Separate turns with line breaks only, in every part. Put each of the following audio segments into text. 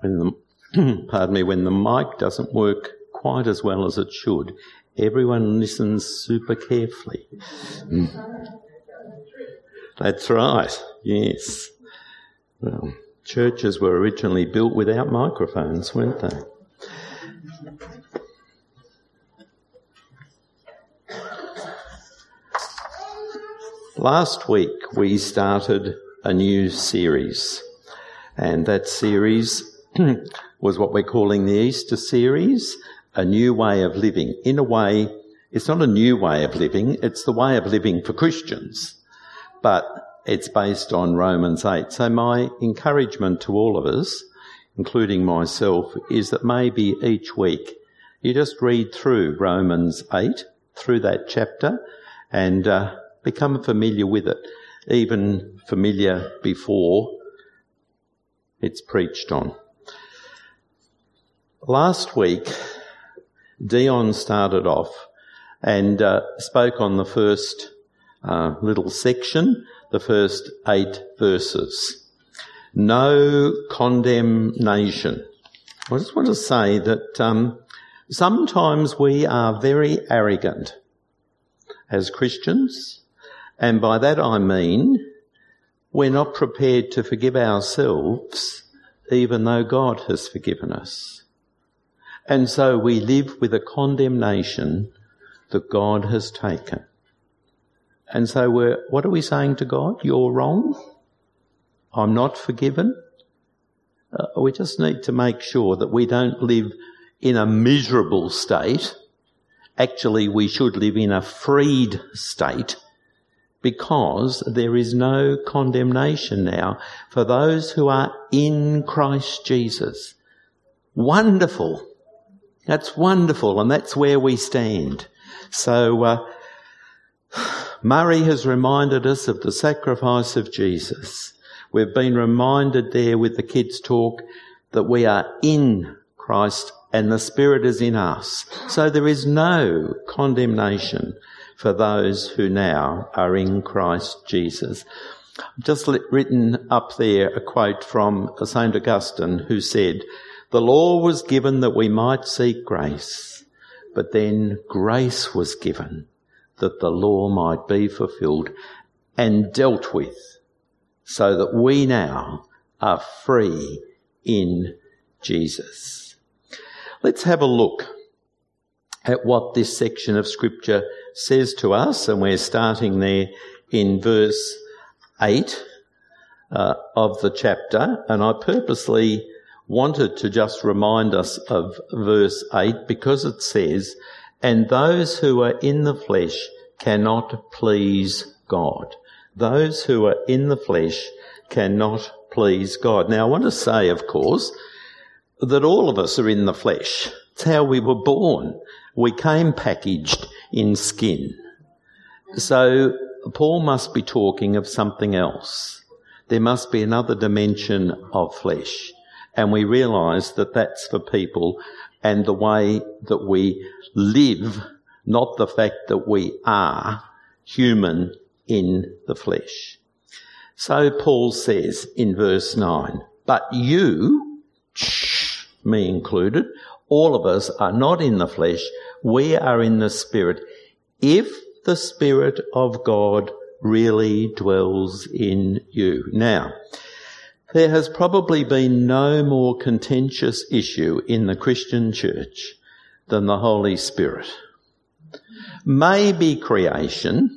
when the mic doesn't work quite as well as it should, everyone listens super carefully. That's right, yes. Well, churches were originally built without microphones, weren't they? Last week we started a new series, and that series was what we're calling the Easter series, A New Way of Living. In a way, it's not a new way of living, it's the way of living for Christians, but it's based on Romans 8. So my encouragement to all of us, including myself, is that maybe each week you just read through Romans 8, through that chapter, and become familiar with it, even familiar before it's preached on. Last week, Dion started off and spoke on the first little section, the first 8 verses. No condemnation. I just want to say that sometimes we are very arrogant as Christians, and by that I mean we're not prepared to forgive ourselves even though God has forgiven us. And so we live with a condemnation that God has taken. And so what are we saying to God? You're wrong. I'm not forgiven. We just need to make sure that we don't live in a miserable state. Actually, we should live in a freed state, because there is no condemnation now for those who are in Christ Jesus. Wonderful. That's wonderful, and that's where we stand. So Murray has reminded us of the sacrifice of Jesus. We've been reminded there with the kids' talk that we are in Christ and the Spirit is in us. So there is no condemnation for those who now are in Christ Jesus. I've just written up there a quote from St. Augustine, who said, "The law was given that we might seek grace, but then grace was given that the law might be fulfilled and dealt with, so that we now are free in Jesus." Let's have a look at what this section of Scripture says to us, and we're starting there in verse 8 of the chapter, and I purposely wanted to just remind us of verse 8 because it says, "And those who are in the flesh cannot please God." Those who are in the flesh cannot please God. Now I want to say, of course, that all of us are in the flesh. It's how we were born. We came packaged in skin. So Paul must be talking of something else. There must be another dimension of flesh. And we realise that that's for people and the way that we live, not the fact that we are human in the flesh. So Paul says in verse 9, "But you," me included, all of us are not in the flesh, we are in the Spirit, if the Spirit of God really dwells in you. Now, there has probably been no more contentious issue in the Christian church than the Holy Spirit. Maybe creation,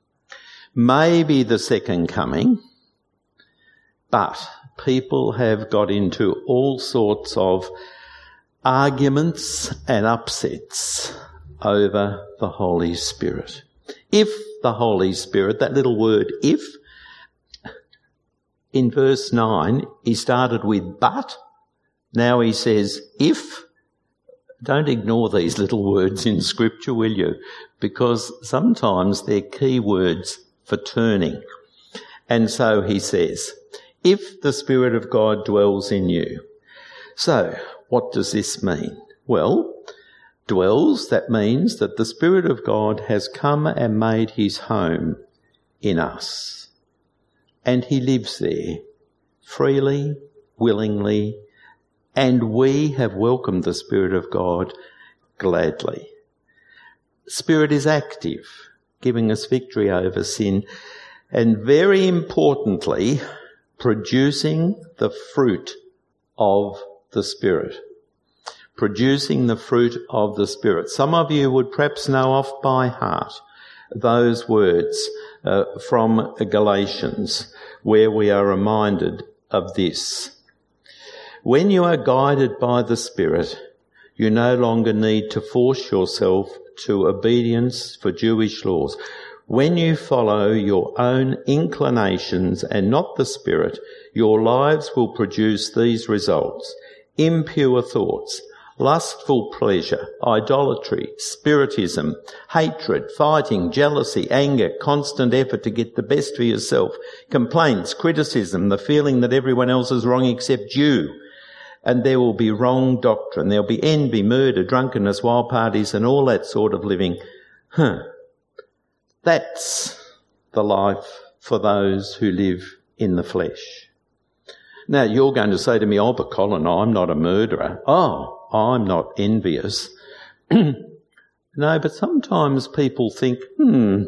maybe the second coming, but people have got into all sorts of arguments and upsets over the Holy Spirit. If the Holy Spirit, that little word if, in verse 9, he started with but, now he says if. Don't ignore these little words in Scripture, will you? Because sometimes they're key words for turning. And so he says, if the Spirit of God dwells in you. So, what does this mean? Well, dwells, that means that the Spirit of God has come and made his home in us. And he lives there freely, willingly, and we have welcomed the Spirit of God gladly. Spirit is active, giving us victory over sin, and very importantly, producing the fruit of the Spirit. Producing the fruit of the Spirit. Some of you would perhaps know off by heart those words from Galatians, where we are reminded of this. When you are guided by the Spirit, you no longer need to force yourself to obedience for Jewish laws. When you follow your own inclinations and not the Spirit, your lives will produce these results: impure thoughts, lustful pleasure, idolatry, spiritism, hatred, fighting, jealousy, anger, constant effort to get the best for yourself, complaints, criticism, the feeling that everyone else is wrong except you. And there will be wrong doctrine. There'll be envy, murder, drunkenness, wild parties, and all that sort of living. That's the life for those who live in the flesh. Now, you're going to say to me, but Colin, I'm not a murderer. I'm not envious. No, but sometimes people think, no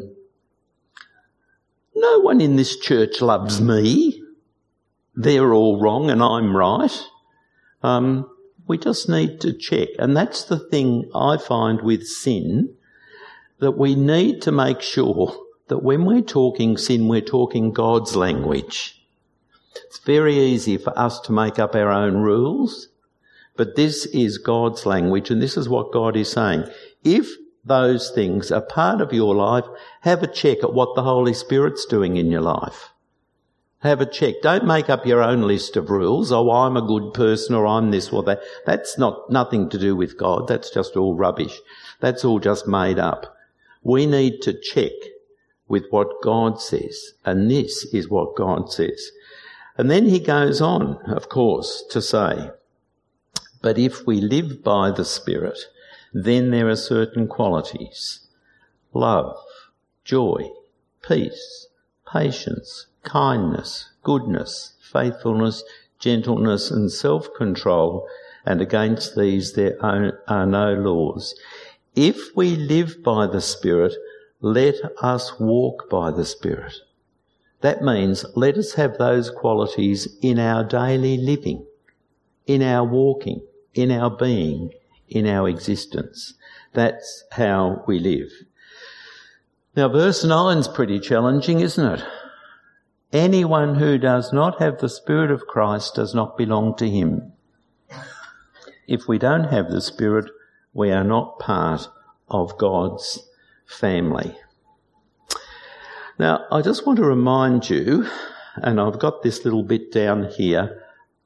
one in this church loves me. They're all wrong and I'm right. We just need to check. And that's the thing I find with sin, that we need to make sure that when we're talking sin, we're talking God's language. It's very easy for us to make up our own rules, but this is God's language, and this is what God is saying. If those things are part of your life, have a check at what the Holy Spirit's doing in your life. Have a check. Don't make up your own list of rules. I'm a good person, or I'm this or that. That's nothing to do with God. That's just all rubbish. That's all just made up. We need to check with what God says, and this is what God says. And then he goes on, of course, to say, but if we live by the Spirit, then there are certain qualities: love, joy, peace, patience, kindness, goodness, faithfulness, gentleness, and self-control, and against these there are no laws. If we live by the Spirit, let us walk by the Spirit. That means let us have those qualities in our daily living, in our walking, in our being, in our existence. That's how we live. Now, verse 9's pretty challenging, isn't it? Anyone who does not have the Spirit of Christ does not belong to him. If we don't have the Spirit, we are not part of God's family. Now, I just want to remind you, and I've got this little bit down here,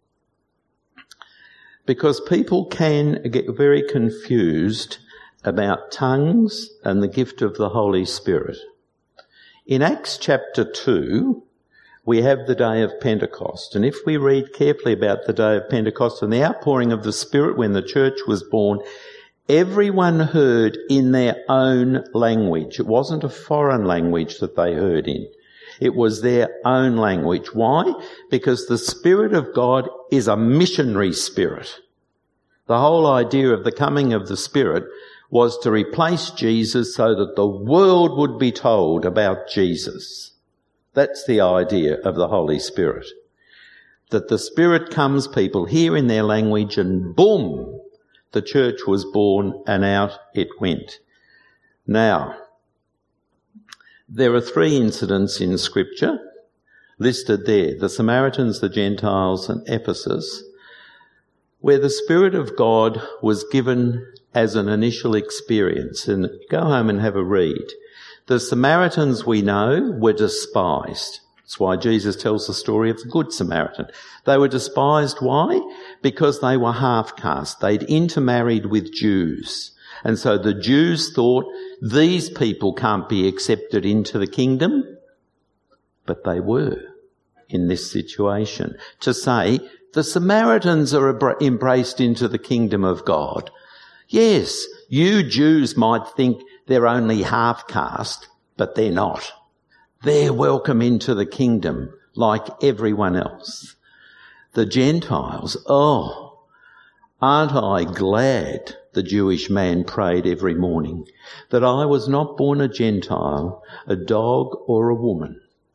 because people can get very confused about tongues and the gift of the Holy Spirit. In Acts chapter 2, we have the day of Pentecost. And if we read carefully about the day of Pentecost and the outpouring of the Spirit when the church was born, everyone heard in their own language. It wasn't a foreign language that they heard in. It was their own language. Why? Because the Spirit of God is a missionary spirit. The whole idea of the coming of the Spirit was to replace Jesus so that the world would be told about Jesus. That's the idea of the Holy Spirit. That the Spirit comes, people hear in their language, and boom, the church was born and out it went. Now, there are 3 incidents in Scripture listed there: the Samaritans, the Gentiles, and Ephesus, where the Spirit of God was given as an initial experience. And go home and have a read. The Samaritans, we know, were despised. That's why Jesus tells the story of the Good Samaritan. They were despised. Why? Because they were half-caste. They'd intermarried with Jews. And so the Jews thought, these people can't be accepted into the kingdom. But they were in this situation. To say, the Samaritans are embraced into the kingdom of God. Yes, you Jews might think they're only half-caste, but they're not. They're welcome into the kingdom like everyone else. The Gentiles, Aren't I glad, the Jewish man prayed every morning, that I was not born a Gentile, a dog or a woman.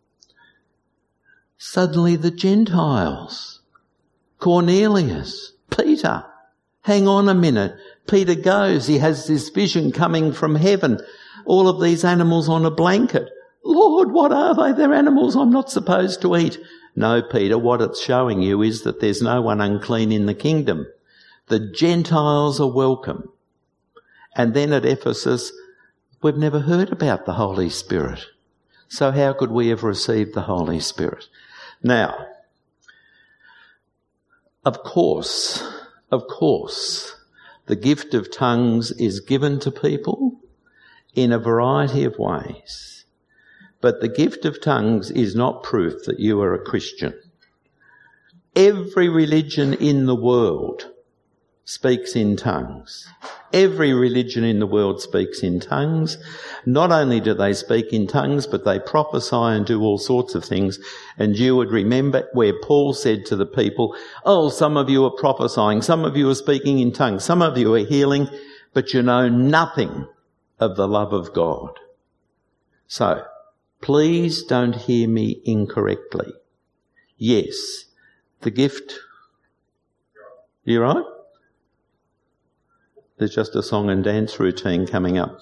Suddenly the Gentiles, Cornelius, Peter, hang on a minute. Peter goes, he has this vision coming from heaven, all of these animals on a blanket. Lord, what are they? They're animals I'm not supposed to eat. No, Peter, what it's showing you is that there's no one unclean in the kingdom. The Gentiles are welcome. And then at Ephesus, we've never heard about the Holy Spirit. So how could we have received the Holy Spirit? Now, of course, the gift of tongues is given to people in a variety of ways. But the gift of tongues is not proof that you are a Christian. Every religion in the world speaks in tongues. Every religion in the world speaks in tongues. Not only do they speak in tongues, but they prophesy and do all sorts of things. And you would remember where Paul said to the people, oh, some of you are prophesying, some of you are speaking in tongues, some of you are healing, but you know nothing of the love of God. So, please don't hear me incorrectly. Yes, the gift... You right? There's just a song and dance routine coming up.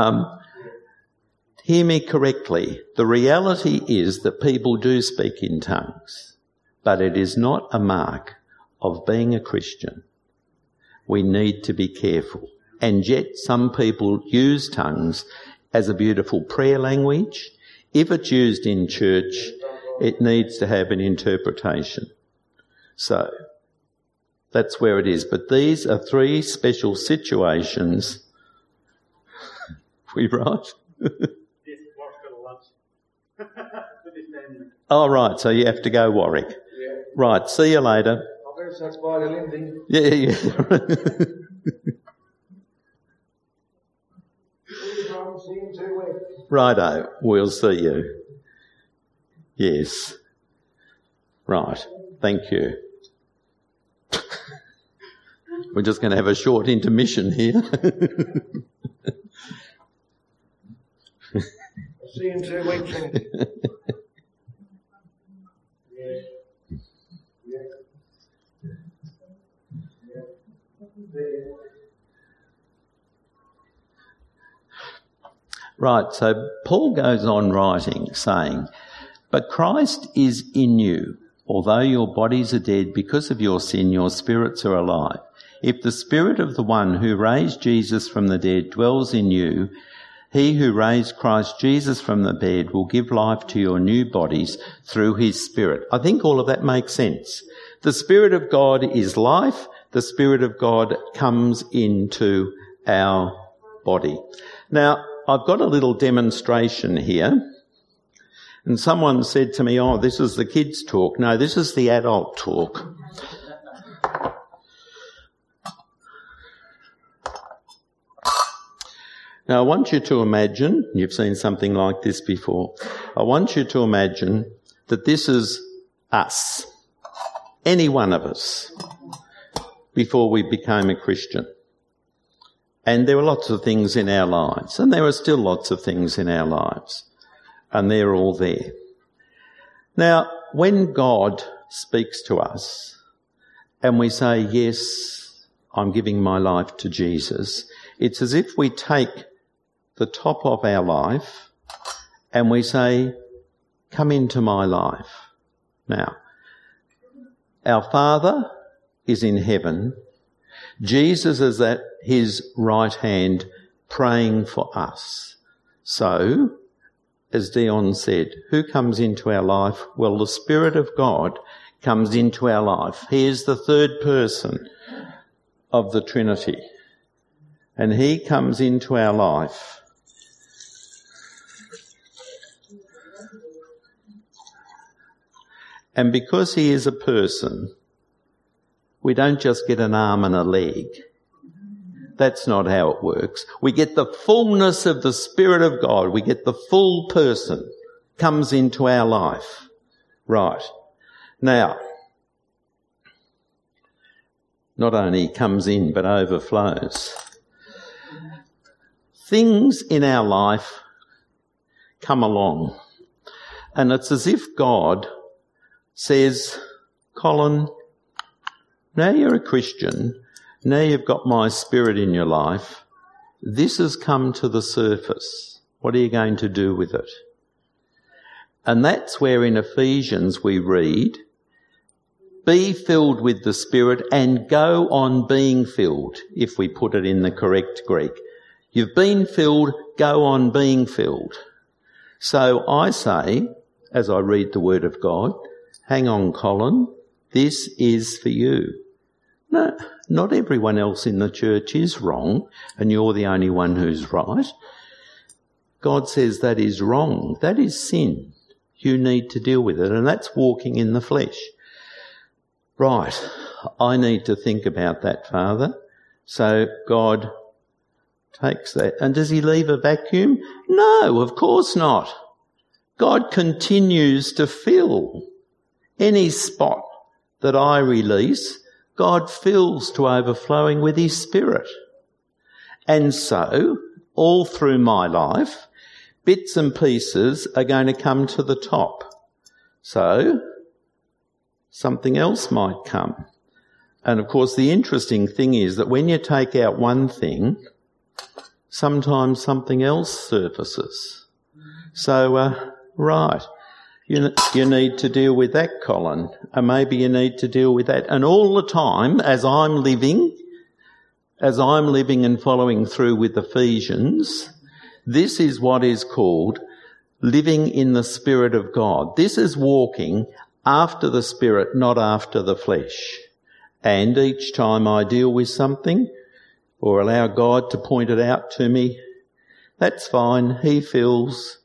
Hear me correctly. The reality is that people do speak in tongues, but it is not a mark of being a Christian. We need to be careful. And yet some people use tongues as a beautiful prayer language. If it's used in church, it needs to have an interpretation. So, that's where it is. But these are three special situations. We right?
Yes, Warwick's got a lunch.
Oh, right. So you have to go, Warwick.
Yeah.
Right. See you later.
I'll go to by the Lindy.
Yeah.
See you in 2 weeks.
Righto. We'll see you. Yes. Right. Thank you. We're just going to have a short intermission here.
I'll see you in 2 weeks.
Right, so Paul goes on writing, saying, but Christ is in you. Although your bodies are dead because of your sin, your spirits are alive. If the Spirit of the one who raised Jesus from the dead dwells in you, he who raised Christ Jesus from the dead will give life to your new bodies through his Spirit. I think all of that makes sense. The Spirit of God is life. The Spirit of God comes into our body. Now, I've got a little demonstration here. And someone said to me, oh, this is the kids' talk. No, this is the adult talk. Now, I want you to imagine, you've seen something like this before, I want you to imagine that this is us, any one of us, before we became a Christian. And there were lots of things in our lives, and there are still lots of things in our lives, and they're all there. Now, when God speaks to us, and we say, yes, I'm giving my life to Jesus, it's as if we take the top of our life and we say, come into my life. Now, our Father is in heaven. Jesus is at his right hand praying for us. So, as Dion said, who comes into our life? Well, the Spirit of God comes into our life. He is the third person of the Trinity. And he comes into our life. And because he is a person, we don't just get an arm and a leg. That's not how it works. We get the fullness of the Spirit of God. We get the full person comes into our life. Right. Now, not only comes in but overflows. Things in our life come along, and it's as if God says, Colin, now you're a Christian, now you've got my Spirit in your life, this has come to the surface. What are you going to do with it? And that's where in Ephesians we read, be filled with the Spirit and go on being filled, if we put it in the correct Greek. You've been filled, go on being filled. So I say, as I read the Word of God, hang on, Colin, this is for you. No, not everyone else in the church is wrong, and you're the only one who's right. God says that is wrong. That is sin. You need to deal with it, and that's walking in the flesh. Right, I need to think about that, Father. So God takes that. And does he leave a vacuum? No, of course not. God continues to fill any spot that I release. God fills to overflowing with his Spirit. And so, all through my life, bits and pieces are going to come to the top. So, something else might come. And of course, the interesting thing is that when you take out one thing, sometimes something else surfaces. So, right, you need to deal with that, Colin, and maybe you need to deal with that. And all the time, as I'm living and following through with Ephesians, this is what is called living in the Spirit of God. This is walking after the Spirit, not after the flesh. And each time I deal with something or allow God to point it out to me, that's fine. He fills,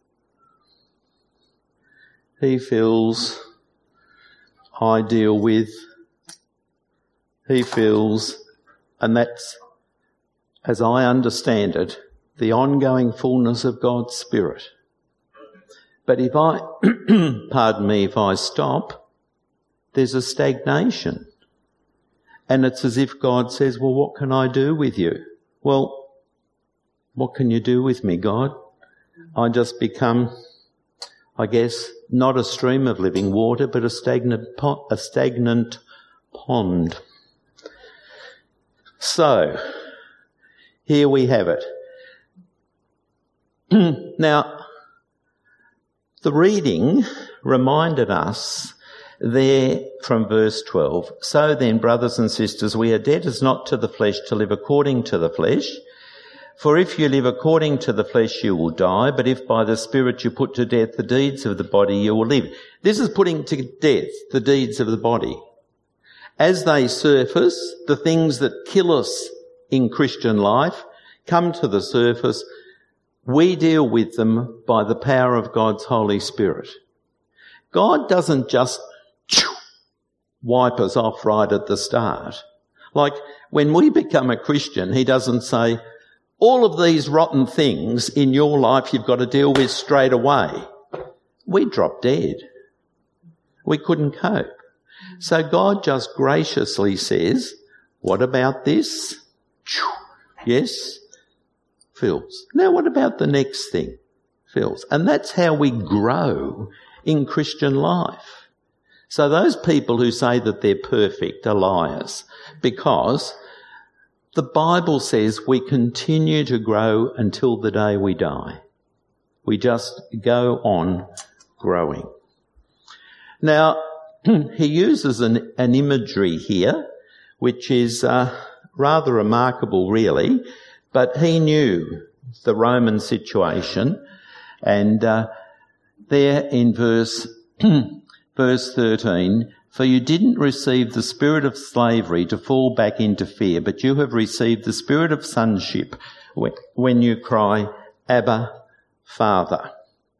I deal with, he fills, and that's, as I understand it, the ongoing fullness of God's Spirit. But if I, pardon me, if I stop, there's a stagnation. And it's as if God says, well, what can I do with you? Well, what can you do with me, God? I just become, I guess, not a stream of living water, but a stagnant pond. So, here we have it. Now, the reading reminded us there from verse 12, so then, brothers and sisters, we are debtors not to the flesh to live according to the flesh. For if you live according to the flesh, you will die, but if by the Spirit you put to death the deeds of the body, you will live. This is putting to death the deeds of the body. As they surface, the things that kill us in Christian life come to the surface. We deal with them by the power of God's Holy Spirit. God doesn't just wipe us off right at the start. Like when we become a Christian, he doesn't say, all of these rotten things in your life you've got to deal with straight away. We drop dead. We couldn't cope. So God just graciously says, what about this? Yes, fills. Now what about the next thing? Fills. And that's how we grow in Christian life. So those people who say that they're perfect are liars, because the Bible says we continue to grow until the day we die. We just go on growing. Now, he uses an imagery here, which is rather remarkable really, but he knew the Roman situation, and there in verse 13, for you didn't receive the spirit of slavery to fall back into fear, but you have received the spirit of sonship when you cry, Abba, Father.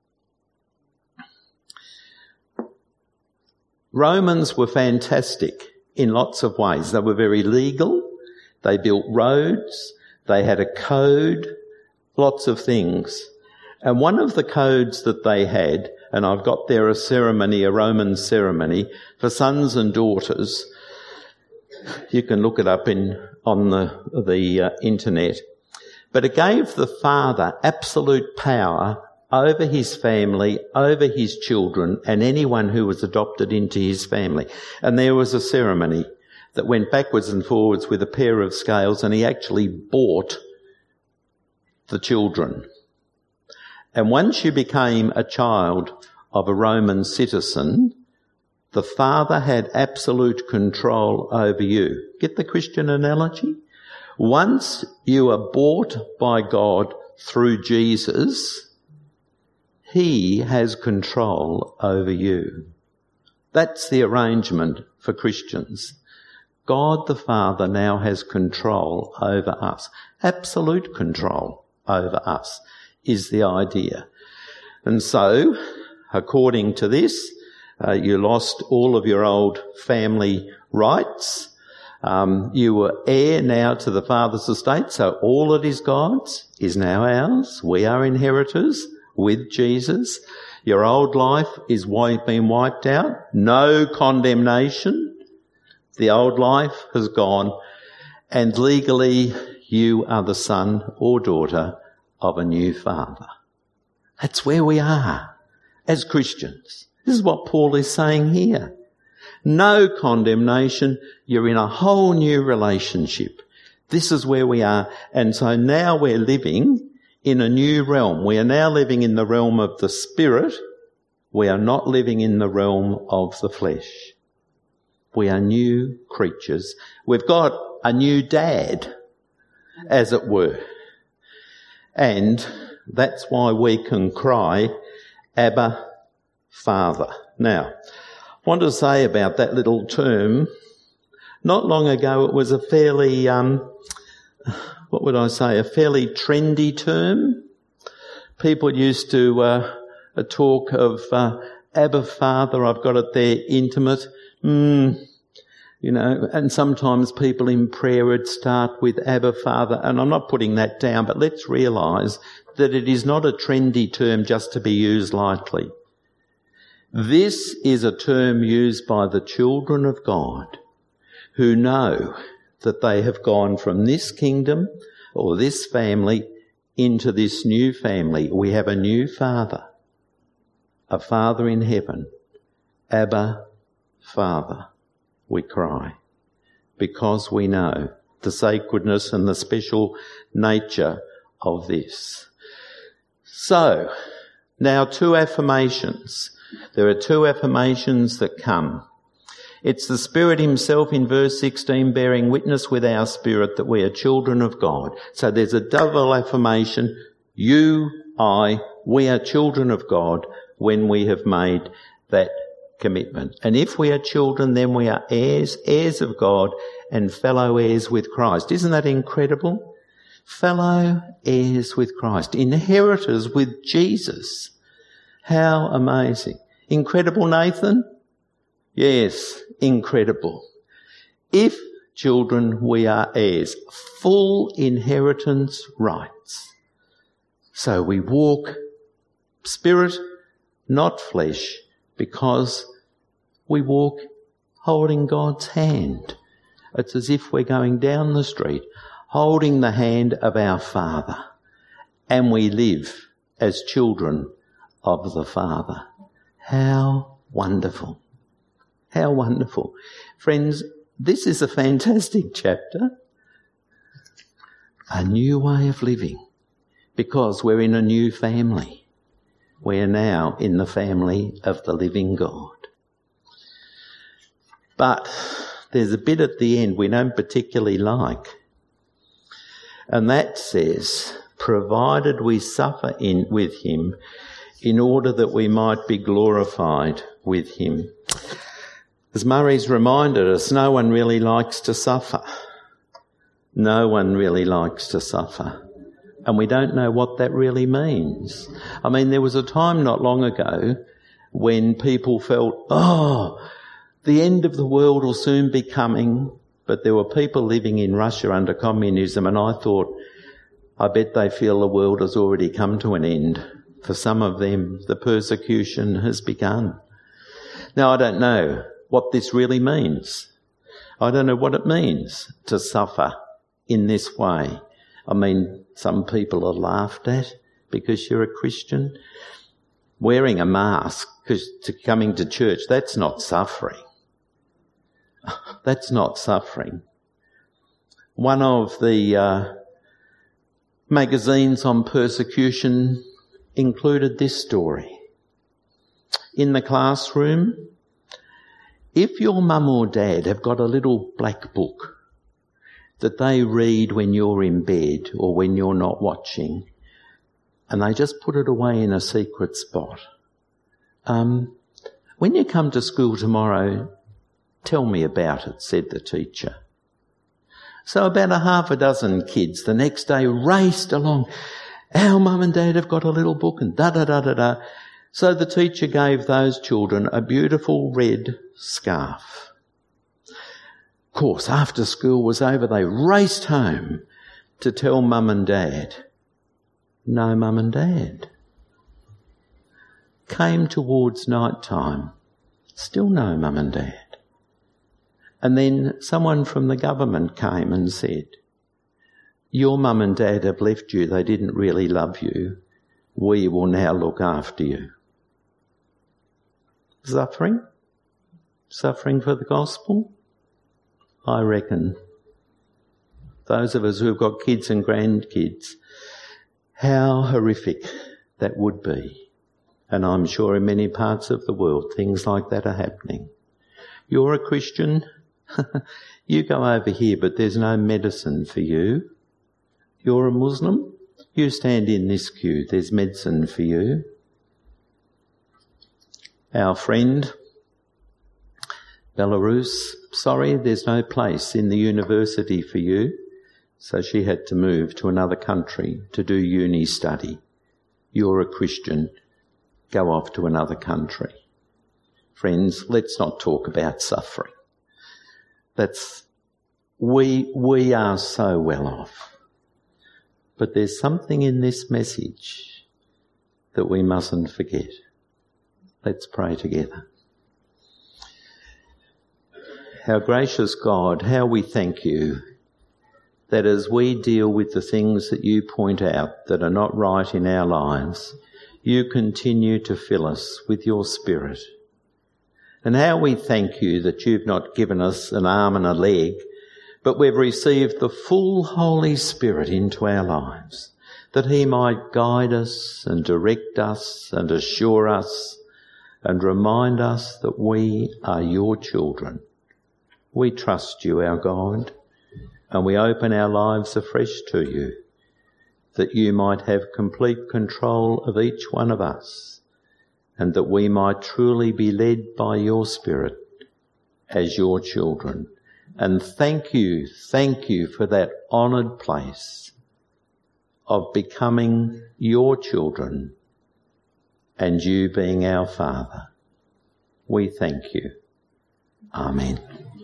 Romans were fantastic in lots of ways. They were very legal. They built roads. They had a code, lots of things. And one of the codes that they had, and I've got there a Roman ceremony for sons and daughters You can look it up on the internet. But it gave the father absolute power over his family, over his children, and anyone who was adopted into his family. And there was a ceremony that went backwards and forwards with a pair of scales, and he actually bought the children. And once you became a child of a Roman citizen, the father had absolute control over you. Get the Christian analogy? Once you are bought by God through Jesus, he has control over you. That's the arrangement for Christians. God the Father now has control over us. Absolute control over us is the idea. And so, according to this, you lost all of your old family rights. You were heir now to the Father's estate, so all that is God's is now ours. We are inheritors with Jesus. Your old life is being wiped out. No condemnation. The old life has gone. And legally, you are the son or daughter of a new father. That's where we are as Christians. This is what Paul is saying here. No condemnation. You're in a whole new relationship. This is where we are. And so now we're living in a new realm. We are now living in the realm of the Spirit. We are not living in the realm of the flesh. We are new creatures. We've got a new dad, as it were. And that's why we can cry, Abba, Father. Now, I want to say about that little term, not long ago it was a fairly, a fairly trendy term. People used to talk of Abba, Father. I've got it there, intimate. And sometimes people in prayer would start with Abba, Father, and I'm not putting that down, but let's realise that it is not a trendy term just to be used lightly. This is a term used by the children of God who know that they have gone from this kingdom or this family into this new family. We have a new Father, a Father in heaven. Abba, Father, we cry because we know the sacredness and the special nature of this. So, now 2 affirmations. There are 2 affirmations that come. It's the Spirit himself in verse 16 bearing witness with our spirit that we are children of God. So there's a double affirmation. You, I, we are children of God when we have made that commitment. And if we are children, then we are heirs, heirs of God and fellow heirs with Christ. Isn't that incredible? Fellow heirs with Christ. Inheritors with Jesus. How amazing. Incredible, Nathan? Yes, incredible. If children, we are heirs. Full inheritance rights. So we walk spirit, not flesh, because we walk holding God's hand. It's as if we're going down the street, holding the hand of our Father, and we live as children of the Father. How wonderful. How wonderful. Friends, this is a fantastic chapter. A new way of living, because we're in a new family. We are now in the family of the living God. But there's a bit at the end we don't particularly like. And that says, provided we suffer with him in order that we might be glorified with him. As Murray's reminded us, no one really likes to suffer. No one really likes to suffer. And we don't know what that really means. I mean, there was a time not long ago when people felt, the end of the world will soon be coming. But there were people living in Russia under communism, and I thought, I bet they feel the world has already come to an end. For some of them, the persecution has begun. Now, I don't know what this really means. I don't know what it means to suffer in this way. I mean, some people are laughed at because you're a Christian. Wearing a mask to coming to church, that's not suffering. That's not suffering. One of the magazines on persecution included this story. In the classroom, if your mum or dad have got a little black book that they read when you're in bed or when you're not watching, and they just put it away in a secret spot, when you come to school tomorrow, tell me about it, said the teacher. So about a half a dozen kids the next day raced along. Our mum and dad have got a little book and da-da-da-da-da. So the teacher gave those children a beautiful red scarf. Of course, after school was over, they raced home to tell mum and dad. No mum and dad. Came towards night time. Still no mum and dad. And then someone from the government came and said, your mum and dad have left you. They didn't really love you. We will now look after you. Suffering? Suffering for the gospel? I reckon. Those of us who've got kids and grandkids, how horrific that would be. And I'm sure in many parts of the world things like that are happening. You're a Christian, you go over here, but there's no medicine for you. You're a Muslim, you stand in this queue, there's medicine for you. Our friend, Belarus, sorry, there's no place in the university for you, so she had to move to another country to do uni study. You're a Christian, go off to another country. Friends, let's not talk about suffering. We are so well off. But there's something in this message that we mustn't forget. Let's pray together. Our gracious God, how we thank you that as we deal with the things that you point out that are not right in our lives, you continue to fill us with your Spirit. And how we thank you that you've not given us an arm and a leg, but we've received the full Holy Spirit into our lives, that he might guide us and direct us and assure us and remind us that we are your children. We trust you, our God, and we open our lives afresh to you, that you might have complete control of each one of us, and that we might truly be led by your Spirit as your children. And thank you for that honoured place of becoming your children and you being our Father. We thank you. Amen.